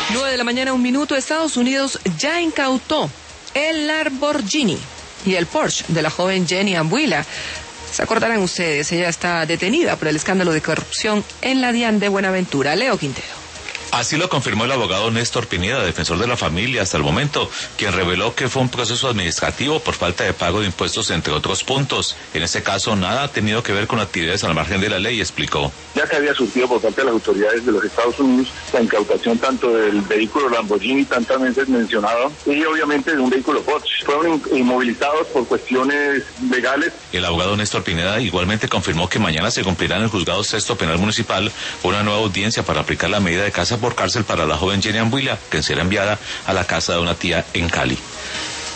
9 de la mañana, 1 minuto. Estados Unidos ya incautó el Lamborghini y el Porsche de la joven Jenny Ambuila. Se acordarán ustedes, ella está detenida por el escándalo de corrupción en la DIAN de Buenaventura. Leo Quintero. Así lo confirmó el abogado Néstor Pineda, defensor de la familia hasta el momento, quien reveló que fue un proceso administrativo por falta de pago de impuestos, entre otros puntos. En este caso, nada ha tenido que ver con actividades al margen de la ley, explicó. Ya se había surtido por parte de las autoridades de los Estados Unidos la incautación tanto del vehículo Lamborghini, tantas veces mencionado, y obviamente de un vehículo Porsche. Fueron inmovilizados por cuestiones legales. El abogado Néstor Pineda igualmente confirmó que mañana se cumplirá en el Juzgado Sexto Penal Municipal una nueva audiencia para aplicar la medida de casa por cárcel para la joven Jenny Ambuila, que será enviada a la casa de una tía en Cali.